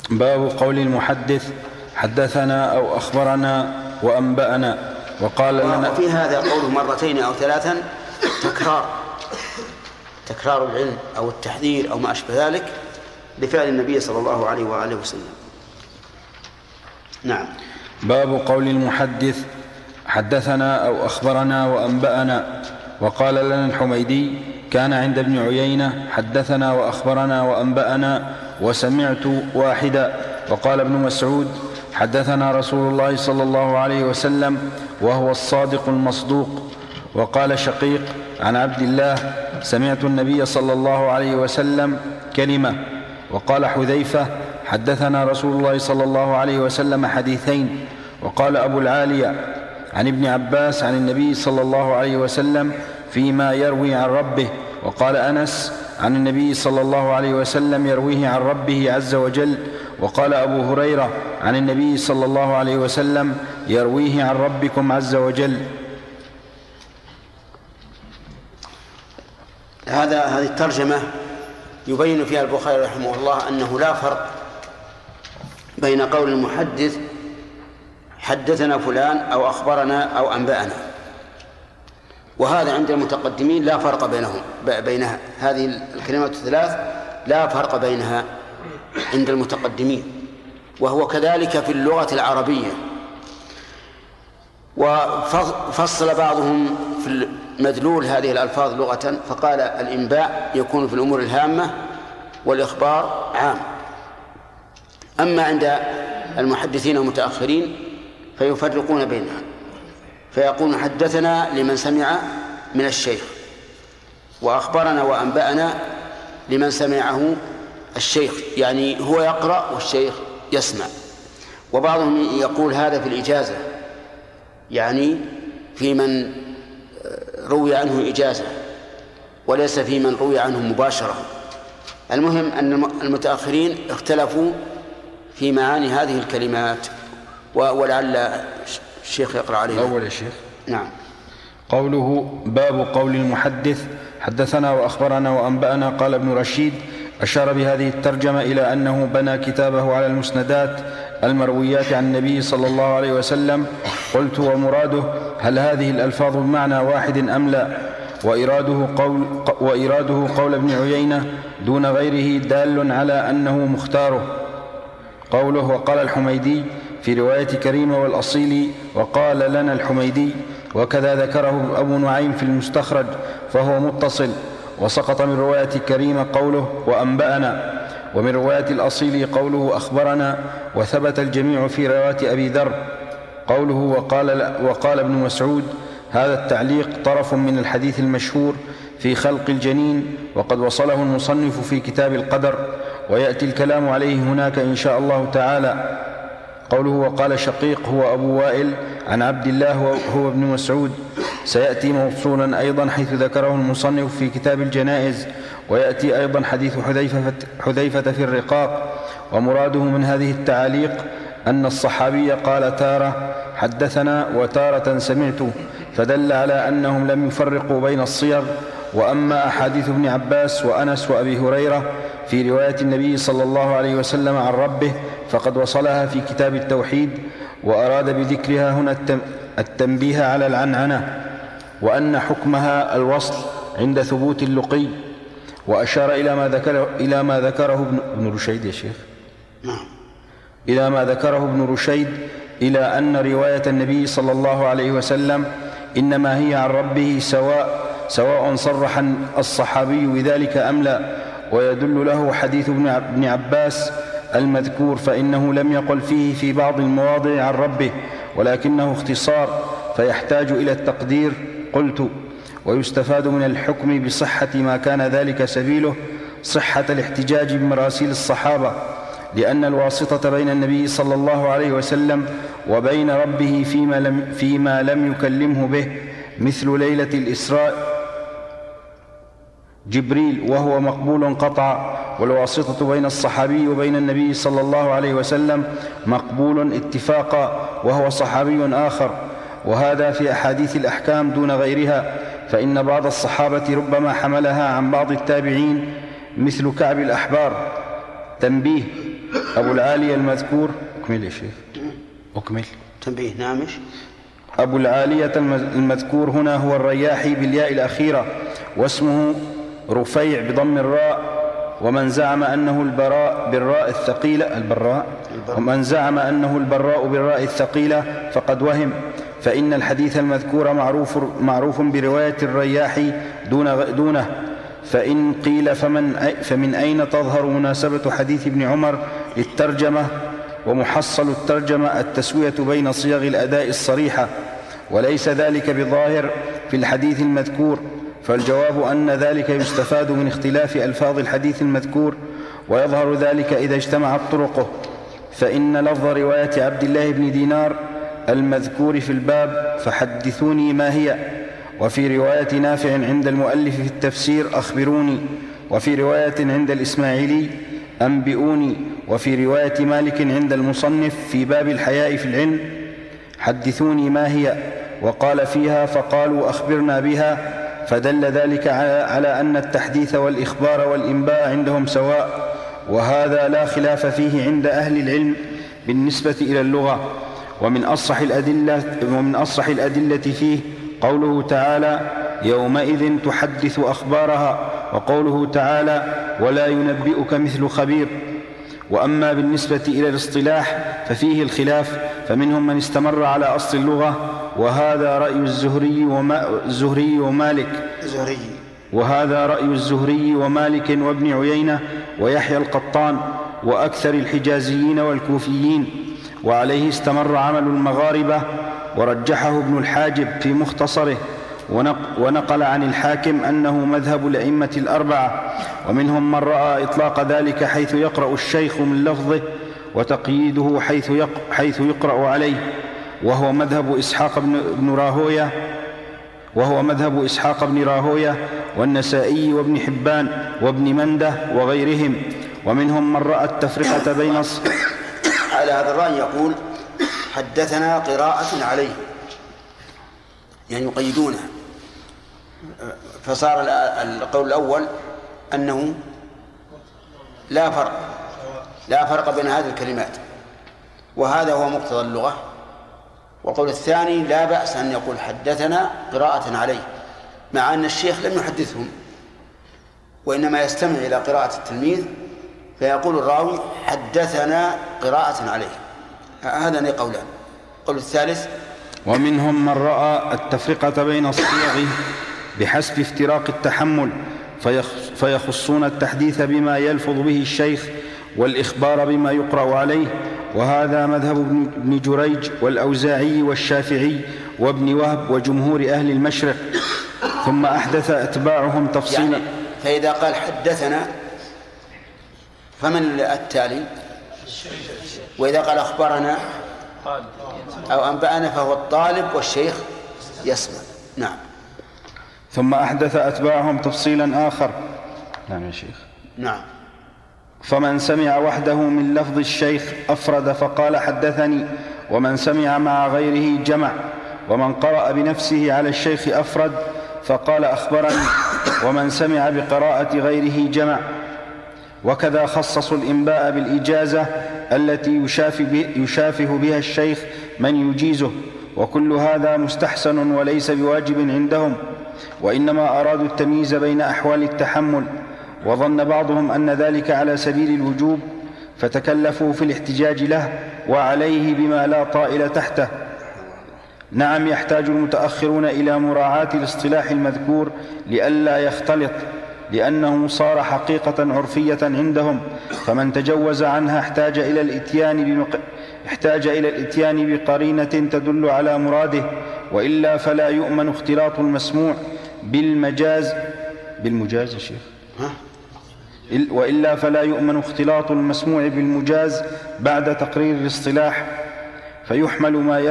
باب قول المحدث حدثنا أو أخبرنا وأنبأنا وقال لنا. وفي هذا قوله مرتين أو ثلاثا تكرار العلم أو التحذير أو ما أشبه ذلك لفعل النبي صلى الله عليه وآله وسلم. نعم. باب قول المحدث حدثنا أو أخبرنا وأنبأنا وقال لنا الحميدي كان عند ابن عيينة حدثنا وأخبرنا وأنبأنا وسمعت واحدا. وقال ابن مسعود حدثنا رسول الله صلى الله عليه وسلم وهو الصادق المصدوق. وقال شقيق عن عبد الله سمعت النبي صلى الله عليه وسلم كلمة. وقال حذيفة حدثنا رسول الله صلى الله عليه وسلم حديثين. وقال أبو العالية عن ابن عباس عن النبي صلى الله عليه وسلم فيما يروي عن ربه. وقال أنس عن النبي صلى الله عليه وسلم يرويه عن ربه عز وجل. وقال أبو هريرة عن النبي صلى الله عليه وسلم يرويه عن ربكم عز وجل. هذه الترجمة يبين فيها البخاري رحمه الله أنه لا فرق بين قول المحدث حدثنا فلان أو أخبرنا أو أنبأنا، وهذا عند المتقدمين لا فرق بينها. هذه الكلمات الثلاث لا فرق بينها عند المتقدمين، وهو كذلك في اللغة العربية. وفصل بعضهم في مدلول هذه الألفاظ لغة فقال الإنباء يكون في الأمور الهامة والإخبار عام. أما عند المحدثين المتأخرين فيفرقون بينها، فيقول حدثنا لمن سمع من الشيخ، وأخبرنا وأنبأنا لمن سمعه الشيخ، يعني هو يقرأ والشيخ يسمع. وبعضهم يقول هذا في الإجازة، يعني في من روي عنه إجازة وليس في من روي عنه مباشرة. المهم أن المتأخرين اختلفوا في معاني هذه الكلمات، ولعل الشيخ يقرأ عليه. أول الشيخ. نعم. قوله باب قول المحدث حدثنا وأخبرنا وأنبأنا. قال ابن رشيد أشار بهذه الترجمة إلى أنه بنى كتابه على المسندات المرويات عن النبي صلى الله عليه وسلم. قلت ومراده هل هذه الألفاظ بمعنى واحد أم لا؟ وإراده قول ابن عيينة دون غيره دال على أنه مختاره. قوله وقال الحميدي في رواية كريمة والأصيل وقال لنا الحميدي، وكذا ذكره أبو نعيم في المستخرج فهو متصل. وسقط من رواية كريمة قوله وأنبأنا، ومن رواية الأصيل قوله أخبرنا، وثبت الجميع في رواية أبي ذر. قوله وقال ابن مسعود هذا التعليق طرف من الحديث المشهور في خلق الجنين، وقد وصله المصنف في كتاب القدر، ويأتي الكلام عليه هناك إن شاء الله تعالى. قوله وقال شقيق هو أبو وائل عن عبد الله هو ابن مسعود، سيأتي موصولا أيضا حيث ذكره المصنف في كتاب الجنائز، ويأتي أيضا حديث حذيفة في الرقاق. ومراده من هذه التعاليق أن الصحابي قال تارة حدثنا وتارة سمعت، فدل على أنهم لم يفرقوا بين الصيغ. وأما أحاديث ابن عباس وأنس وأبي هريرة في رواية النبي صلى الله عليه وسلم عن ربه فقد وصلها في كتاب التوحيد، وأراد بذكرها هنا التنبيه على العنعنة، وأن حكمها الوصل عند ثبوت اللقي. وأشار إلى ما ذكره ابن رشيد يا شيخ، إلى ما ذكره ابن رشيد إلى أن رواية النبي صلى الله عليه وسلم إنما هي عن ربه سواء صرح الصحابي بذلك أم لا. ويدل له حديث ابن عباس المذكور، فإنه لم يقل فيه في بعض المواضع عن ربه، ولكنه اختصار فيحتاج إلى التقدير. قلت ويستفاد من الحكم بصحة ما كان ذلك سبيله صحة الاحتجاج بمراسيل الصحابة، لأن الواسطة بين النبي صلى الله عليه وسلم وبين ربه فيما لم يكلمه به، مثل ليلة الإسراء جبريل وهو مقبول قطعا، والواسطة بين الصحابي وبين النبي صلى الله عليه وسلم مقبول اتفاقا وهو صحابي آخر. وهذا في أحاديث الأحكام دون غيرها، فإن بعض الصحابة ربما حملها عن بعض التابعين مثل كعب الأحبار. تنبيه أبو العالية المذكور. أكمل يا شيخ، أكمل. تنبيه نامش. أبو العالية المذكور هنا هو الرياحي بالياء الأخيرة، واسمه رفيع بضم الراء. ومن زعم أنه البراء بالراء الثقيلة ومن زعم أنه البراء بالراء الثقيلة فقد وهم، فإن الحديث المذكور معروف برواية الرياحي دونه. فإن قيل فمن أين تظهر مناسبة حديث ابن عمر للترجمة؟ ومحصل الترجمة التسوية بين صيغ الأداء الصريحة، وليس ذلك بظاهر في الحديث المذكور. فالجواب أن ذلك يستفاد من اختلاف ألفاظ الحديث المذكور، ويظهر ذلك إذا اجتمعت طرقه. فإن لفظ رواية عبد الله بن دينار المذكور في الباب فحدثوني ما هي، وفي رواية نافع عند المؤلف في التفسير أخبروني، وفي رواية عند الإسماعيلي أنبئوني، وفي رواية مالك عند المصنف في باب الحياء في العلم حدثوني ما هي، وقال فيها فقالوا أخبرنا بها. فدل ذلك على أن التحديث والإخبار والإنباء عندهم سواء، وهذا لا خلاف فيه عند أهل العلم بالنسبة إلى اللغة. ومن أصح الأدلة فيه قوله تعالى يومئذ تحدث أخبارها، وقوله تعالى ولا ينبئك مثل خبير. وأما بالنسبة إلى الاصطلاح ففيه الخلاف، فمنهم من استمر على أصل اللغة، وهذا رأي الزهري ومالك وابن عيينة ويحيى القطان وأكثر الحجازيين والكوفيين، وعليه استمر عمل المغاربة، ورجحه ابن الحاجب في مختصره، ونقل عن الحاكم أنه مذهب الأئمة الأربعة. ومنهم من رأى إطلاق ذلك حيث يقرأ الشيخ من لفظه، وتقييده حيث يقرأ عليه، وهو مذهب إسحاق بن راهوية والنسائي وابن حبان وابن منده وغيرهم. ومنهم من رأى التفرقة بين على هذا الرأي يقول حدثنا قراءة عليه، يعني يقيدونه. فصار القول الأول أنه لا فرق بين هذه الكلمات، وهذا هو مقتضى اللغة. وقول الثاني لا بأس أن يقول حدثنا قراءة عليه، مع أن الشيخ لم يحدثهم، وإنما يستمع إلى قراءة التلميذ فيقول الراوي حدثنا قراءة عليه. هذا قولان. قول الثالث ومنهم من رأى التفرقة بين الصيغ بحسب افتراق التحمل، فيخصون التحديث بما يلفظ به الشيخ والإخبار بما يقرأ عليه، وهذا مذهب ابن جريج والأوزاعي والشافعي وابن وهب وجمهور أهل المشرق. ثم أحدث أتباعهم تفصيلا. يعني فإذا قال حدثنا فمن التالي؟ وإذا قال أخبرنا أو أنبأنا فهو الطالب والشيخ يسمع. نعم. ثم أحدث أتباعهم تفصيلا آخر. نعم يا شيخ. نعم. فمن سمع وحده من لفظ الشيخ أفرد فقال حدثني، ومن سمع مع غيره جمع، ومن قرأ بنفسه على الشيخ أفرد فقال أخبرني، ومن سمع بقراءة غيره جمع. وكذا خصصوا الإنباء بالإجازة التي يشافه بها الشيخ من يجيزه، وكل هذا مستحسن وليس بواجب عندهم، وإنما أرادوا التمييز بين أحوال التحمل، وظن بعضهم أن ذلك على سبيل الوجوب فتكلفوا في الاحتجاج له وعليه بما لا طائل تحته. نعم، يحتاج المتأخرون إلى مراعاة الاصطلاح المذكور لئلا يختلط، لأنه صار حقيقة عرفية عندهم، فمن تجوز عنها احتاج إلى الإتيان بقرينة تدل على مراده، وإلا فلا يؤمن اختلاط المسموع بالمجاز يا شيخ. وإلا فلا يؤمن اختلاط المسموع بالمجاز بعد تقرير الاصطلاح، فيحمل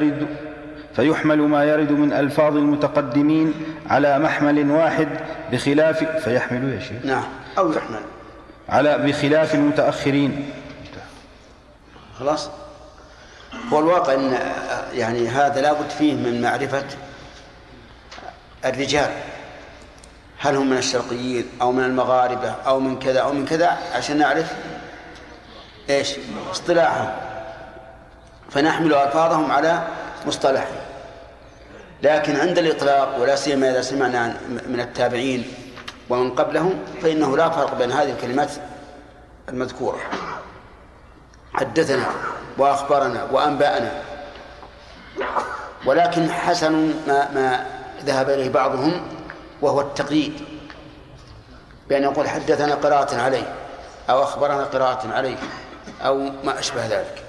ما يرد من ألفاظ المتقدمين على محمل واحد بخلاف فيحمل يا شيخ. نعم. أو يحمل بخلاف المتأخرين. خلاص. هو الواقع أن يعني هذا لا بد فيه من معرفة الرجال، هل هم من الشرقيين أو من المغاربة أو من كذا أو من كذا، عشان نعرف إيش اصطلاحهم، فنحمل ألفاظهم على مصطلحهم. لكن عند الإطلاق ولا سيما إذا سمعنا من التابعين ومن قبلهم فإنه لا فرق بين هذه الكلمات المذكورة، حدثنا وأخبرنا وأنبأنا. ولكن حسن ما ذهب إليه بعضهم وهو التقييد، بأن يقول حدثنا قراءة عليه أو أخبرنا قراءة عليه أو ما أشبه ذلك.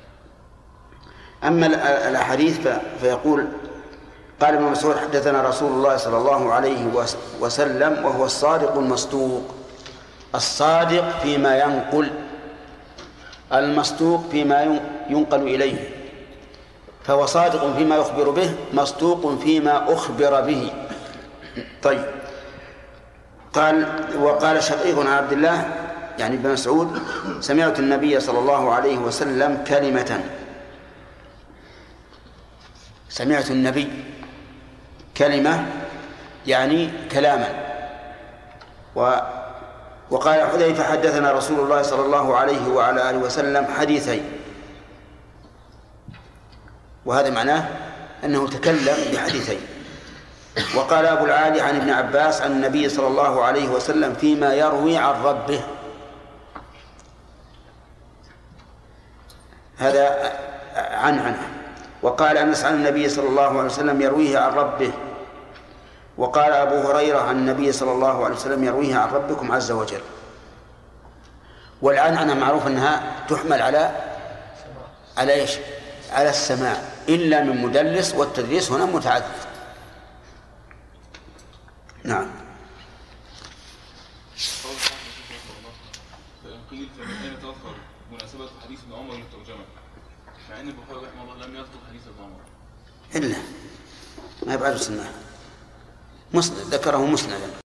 أما الأحاديث فيقول قال ابن مسعود حدثنا رسول الله صلى الله عليه وسلم وهو الصادق المصدوق. الصادق فيما ينقل، المصدوق فيما ينقل إليه، فهو صادق فيما يخبر به، مصدوق فيما أخبر به. طيب، وقال شقيق عن عبد الله يعني ابن مسعود سمعت النبي صلى الله عليه وسلم كلمة، سمعت النبي كلمة يعني كلاما. وقال حذيفة حدثنا رسول الله صلى الله عليه وعلى آله وسلم حديثين، وهذا معناه أنه تكلم بحديثين. وقال أبو العالي عن ابن عباس عن النبي صلى الله عليه وسلم فيما يروي عن ربه، هذا عنه. وقال أنس عن النبي صلى الله عليه وسلم يرويه عن ربه. وقال أبو هريرة عن النبي صلى الله عليه وسلم يرويه عن ربكم عز وجل. والعنعنة معروف أنها تحمل على إيش؟ على السماع، إلا من مدلس، والتدليس هنا متعدد. نعم. قيل فمن تأخر مناسبة حديث ابن عمر للترجمة، مع أن البخاري رحمه الله لم يذكر حديث ابن عمر إلا ما يبعد سنة مسند، ذكره مسندا.